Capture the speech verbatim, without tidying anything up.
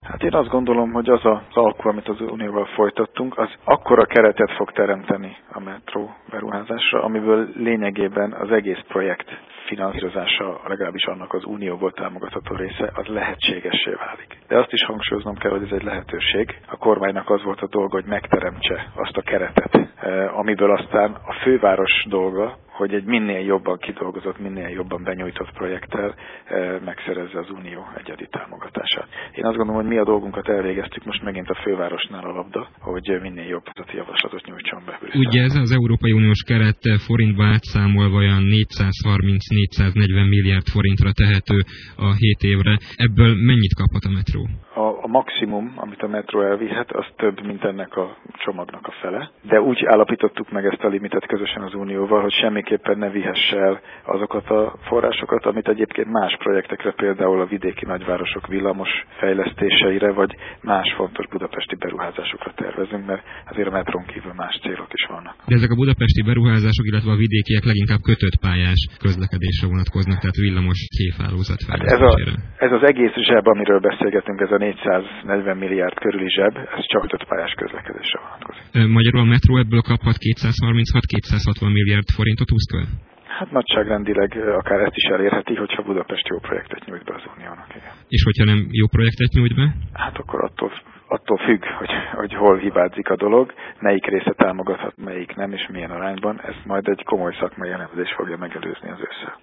Hát én azt gondolom, hogy az az alkú, amit az Unióval folytattunk, az akkora keretet fog teremteni a metró beruházásra, amiből lényegében az egész projekt finanszírozása, legalábbis annak az Unióból támogatható része, az lehetségessé válik. De azt is hangsúlyoznom kell, hogy ez egy lehetőség. A kormánynak az volt a dolga, hogy megteremtse azt a keretet, amiből aztán a főváros dolga, hogy egy minél jobban kidolgozott, minél jobban benyújtott projekttel megszerezze az Unió egyedi támogatását. Én azt gondolom, hogy mi a dolgunkat elvégeztük, most megint a fővárosnál a labda, hogy minél jobb javaslatot nyújtson be. Ugye ez az Európai Uniós keret forintba átszámolva olyan négyszázharminc-négyszáznegyven milliárd forintra tehető a hét évre. Ebből mennyit kaphat a metró? A, a maximum, amit a metró elvihet, az több, mint ennek a csomagnak a fele. De úgy állapítottuk meg ezt a limitet közösen az Unióval, hogy semmiképpen ne vihesse el azokat a forrásokat, amit egyébként más projektekre, például a vidéki nagyvárosok villamos fejlesztéseire, vagy más fontos budapesti beruházásokra tervezünk, mert azért a metrón kívül más célok is vannak. De ezek a budapesti beruházások, illetve a vidékiek leginkább kötött pályás közlekedésre vonatkoznak, tehát villamos képhálózat fejlesztésére. Hát ez, a, ez az egész zseb, amiről beszélgetünk, ez a négyszáznegyven milliárd körüli zseb, ez csak kötött pályás közlekedésre vonatkozik. Magyarul a metró ebből kaphat kétszázharminchat-kétszázhatvan milliárd forintot úszkol? Hát nagyságrendileg akár ezt is elérheti, hogyha Budapest jó projektet nyújt be az Uniónak. Igen. És hogyha nem jó projektet nyújt be? Hát akkor attól, attól függ, hogy, hogy hol hibázik a dolog, melyik része támogathat, melyik nem, és milyen arányban. Ez majd egy komoly szakmai elemzés fogja megelőzni az össze.